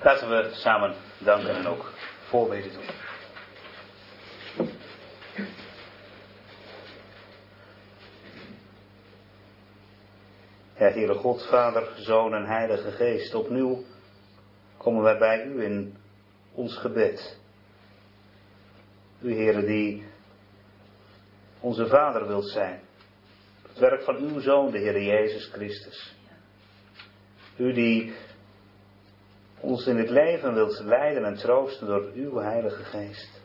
Laten we samen danken en ook voorbeden doen. Ja, Heere God, Vader, Zoon en Heilige Geest, opnieuw komen wij bij U in ons gebed. U, Heere, die onze Vader wilt zijn. Het werk van uw Zoon, de Heere Jezus Christus. U die ons in het leven wilt leiden en troosten door uw Heilige Geest.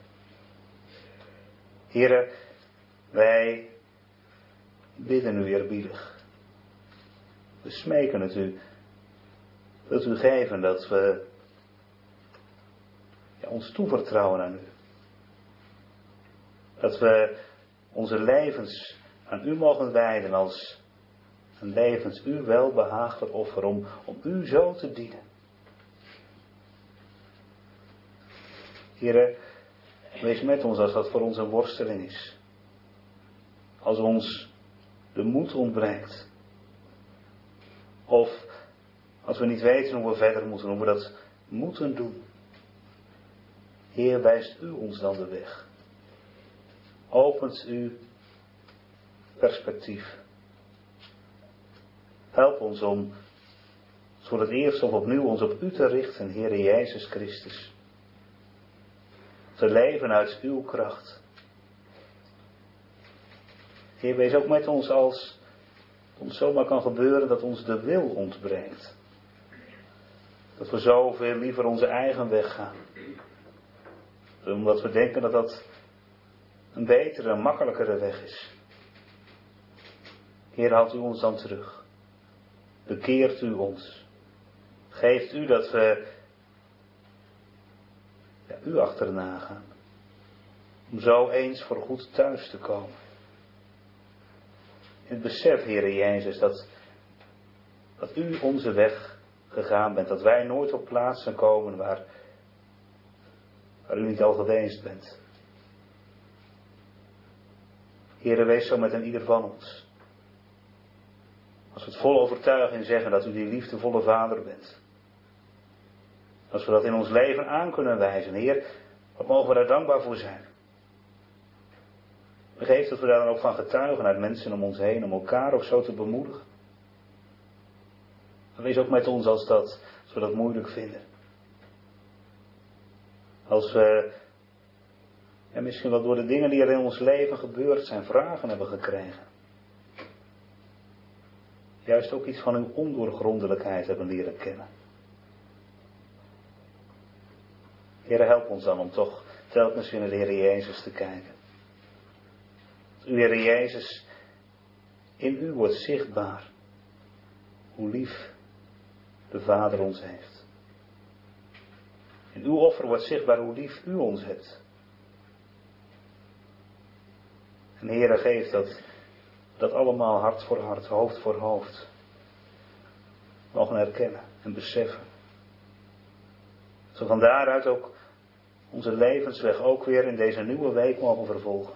Heere, wij bidden u eerbiedig. We smeken het u. Wilt u geven dat we ons toevertrouwen aan u. Dat we onze levens aan u mogen wijden als een levens u welbehaaglijk offer om u zo te dienen. Heere, wees met ons als dat voor ons een worsteling is. Als ons de moed ontbreekt. Of als we niet weten hoe we verder moeten, hoe we dat moeten doen. Heer, wijst u ons dan de weg. Opent u perspectief. Help ons om voor het eerst of opnieuw ons op u te richten, Heere Jezus Christus. Te leven uit uw kracht. Heer, wees ook met ons als het ons zomaar kan gebeuren dat ons de wil ontbreekt. Dat we zoveel liever onze eigen weg gaan. Omdat we denken dat dat een betere, een makkelijkere weg is. Heer, houdt u ons dan terug. Bekeert u ons. Geeft u dat we u achterna gaan. Om zo eens voor goed thuis te komen. In het besef, Heere Jezus, dat u onze weg gegaan bent. Dat wij nooit op plaatsen komen waar u niet al geweest bent. Heere, wees zo met een ieder van ons. Als we het vol overtuiging zeggen dat u die liefdevolle Vader bent. Als we dat in ons leven aan kunnen wijzen. Heer, wat mogen we daar dankbaar voor zijn. Geef dat we daar dan ook van getuigen uit mensen om ons heen. Om elkaar ook zo te bemoedigen. En wees ook met ons als we dat moeilijk vinden. Als we misschien wel door de dingen die er in ons leven gebeurd zijn vragen hebben gekregen. Juist ook iets van uw ondoorgrondelijkheid hebben leren kennen. Heere, help ons dan om toch telkens weer naar de Heere Jezus te kijken. Dat u, Heere Jezus, in u wordt zichtbaar hoe lief de Vader ons heeft. In uw offer wordt zichtbaar hoe lief u ons hebt. En Heere, geef dat allemaal hart voor hart, hoofd voor hoofd mogen herkennen en beseffen. Dat we van daaruit ook onze levensweg ook weer in deze nieuwe week mogen vervolgen.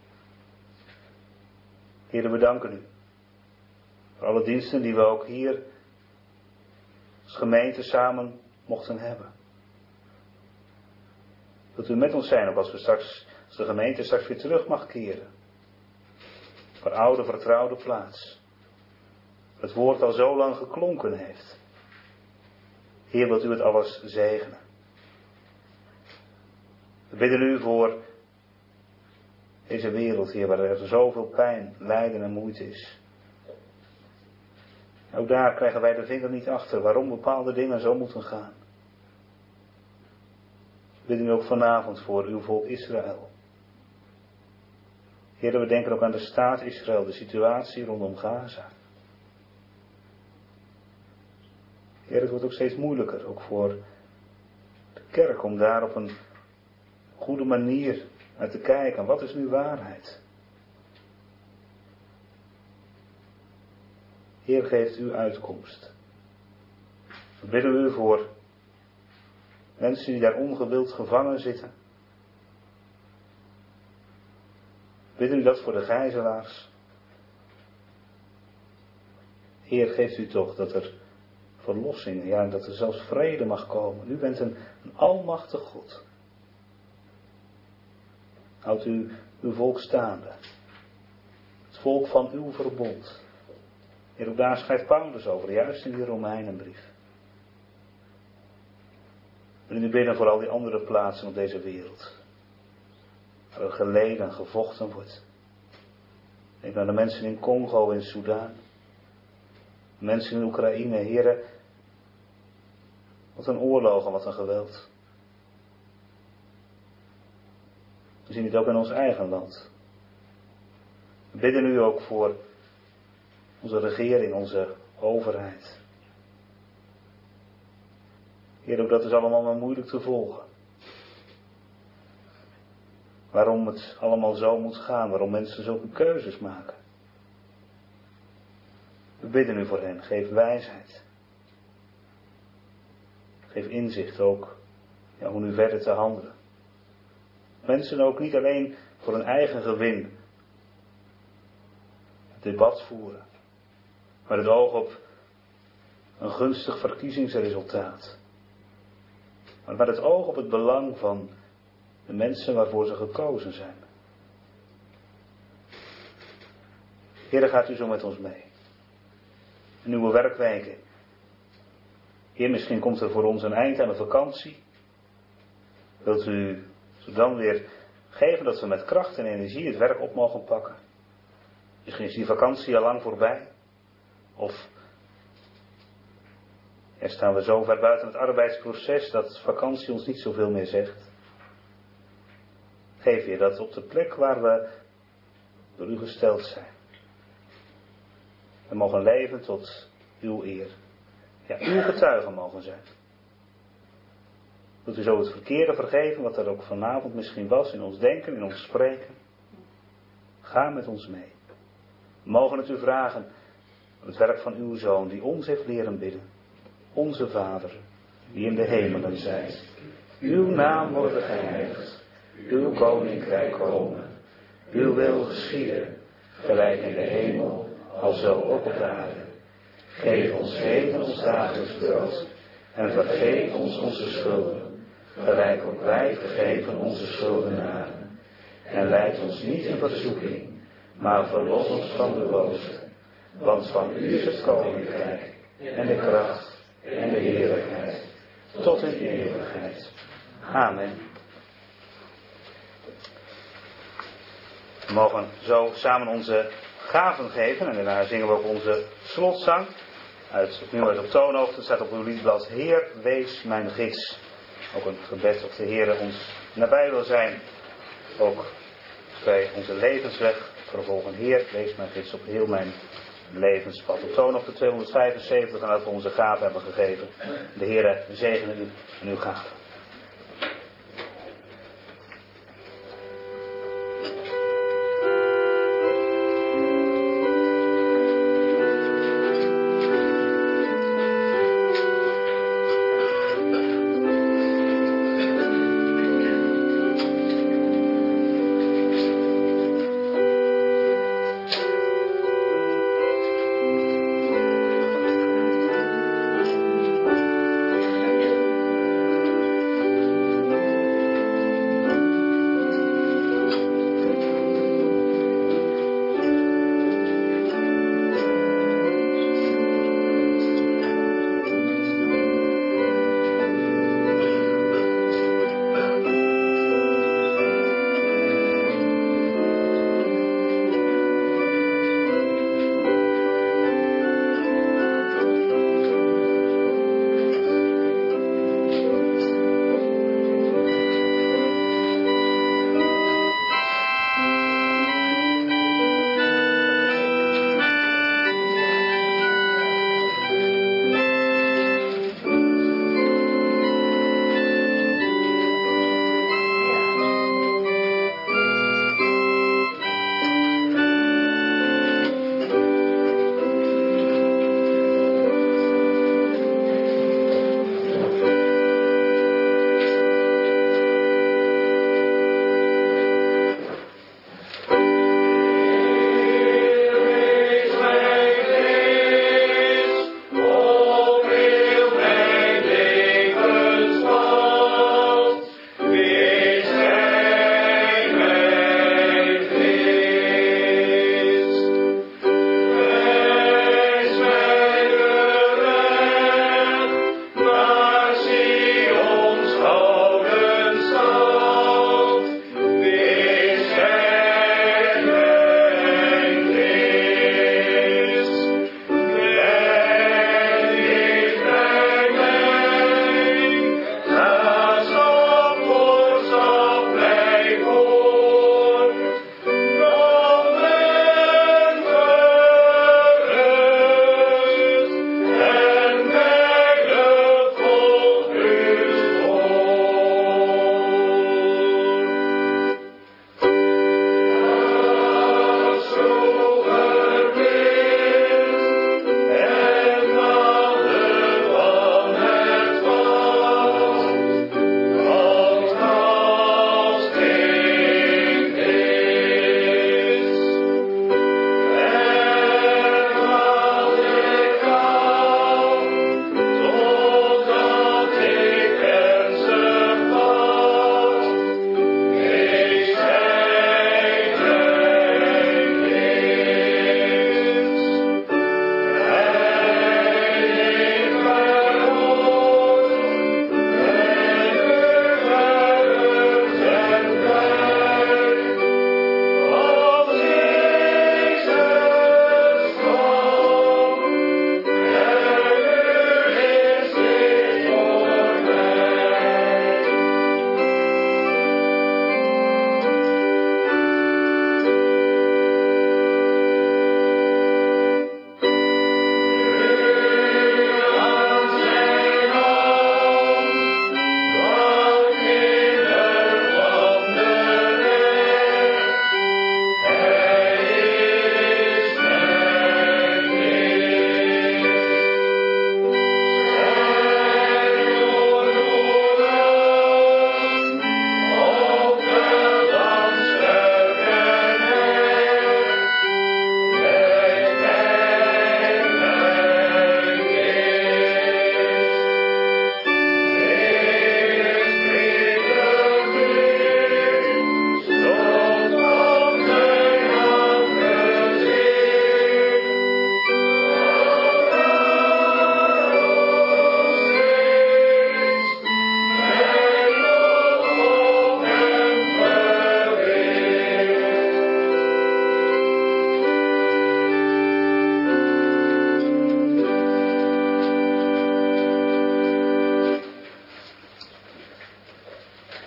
Heere, we danken u voor alle diensten die we ook hier als gemeente samen mochten hebben. Dat u met ons zijn, ook als de gemeente straks weer terug mag keren. Voor oude vertrouwde plaats. Het woord al zo lang geklonken heeft. Heer, wilt u het alles zegenen. We bidden u voor deze wereld, Heer, waar er zoveel pijn, lijden en moeite is. Ook daar krijgen wij de vinger niet achter waarom bepaalde dingen zo moeten gaan. We bidden u ook vanavond voor uw volk Israël. Heer, we denken ook aan de staat Israël, de situatie rondom Gaza. Heer, het wordt ook steeds moeilijker, ook voor de kerk, om daar op een goede manier naar te kijken. Wat is nu waarheid? Heer, geeft u uitkomst. We bidden u voor mensen die daar ongewild gevangen zitten. Bidden u dat voor de gijzelaars. Heer, geeft u toch dat er verlossing. Ja, dat er zelfs vrede mag komen. U bent een almachtig God. Houdt u uw volk staande. Het volk van uw verbond. Heer, ook daar schrijft Paulus over, juist in die Romeinenbrief. We willen u bidden voor al die andere plaatsen op deze wereld. Waar er geleden en gevochten wordt. Denk aan de mensen in Congo, in Soudaan. De mensen in Oekraïne, heren. Wat een oorlog en wat een geweld. We zien het ook in ons eigen land. We bidden u ook voor onze regering, onze overheid. Heer, ook dat is allemaal maar moeilijk te volgen. Waarom het allemaal zo moet gaan, waarom mensen zulke keuzes maken. We bidden u voor hen, geef wijsheid. Geef inzicht ook, ja, hoe nu verder te handelen. Mensen ook niet alleen voor hun eigen gewin het debat voeren, maar het oog op een gunstig verkiezingsresultaat. Maar met het oog op het belang van de mensen waarvoor ze gekozen zijn. Heer, gaat u zo met ons mee. In uw werkweken. Heer, misschien komt er voor ons een eind aan de vakantie. Wilt u zo dan weer geven dat we met kracht en energie het werk op mogen pakken. Misschien is die vakantie al lang voorbij. Of staan we zo ver buiten het arbeidsproces dat vakantie ons niet zoveel meer zegt. Geef je dat op de plek waar we door u gesteld zijn. We mogen leven tot uw eer. Ja, uw getuigen mogen zijn. Wilt u zo het verkeerde vergeven, wat er ook vanavond misschien was in ons denken, in ons spreken. Ga met ons mee. We mogen het u vragen om het werk van uw Zoon, die ons heeft leren bidden. Onze Vader, die in de hemelen zijt. Uw naam wordt geheiligd. Uw koninkrijk komen. Uw wil geschieden, gelijk in de hemel, alzo ook op de aarde. Geef ons heden ons dagelijks brood. En vergeef ons onze schulden, gelijk ook wij vergeven onze schuldenaren. En leid ons niet in verzoeking, maar verlos ons van de boze. Want van u is het koninkrijk, en de kracht, en de heerlijkheid, tot in eeuwigheid. Amen. We mogen zo samen onze gaven geven en daarna zingen we ook onze slotzang. Opnieuw uit op toonhoogte staat op uw liedblad: Heer, wees mijn gids. Ook een gebed of de Heer ons nabij wil zijn. Ook bij onze levensweg vervolgen. Heer, wees mijn gids op heel mijn levenspad. Op toonhoogte 275 en dat we onze gaven hebben gegeven. De Heer zegene u en uw gaven.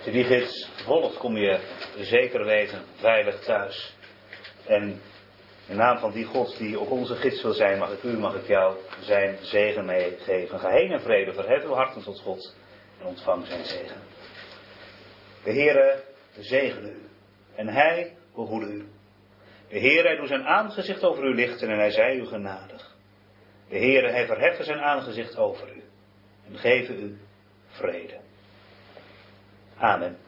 Als je die gids volgt, kom je zeker weten veilig thuis. En in naam van die God die ook onze gids wil zijn, mag ik jou zijn zegen meegeven. Ga heen in vrede, verhef uw harten tot God en ontvang zijn zegen. De Heere zegene u en hij behoede u. De Heere, hij doet zijn aangezicht over u lichten en hij zij u genadig. De Heere, hij verheffen zijn aangezicht over u en geven u vrede. Amen.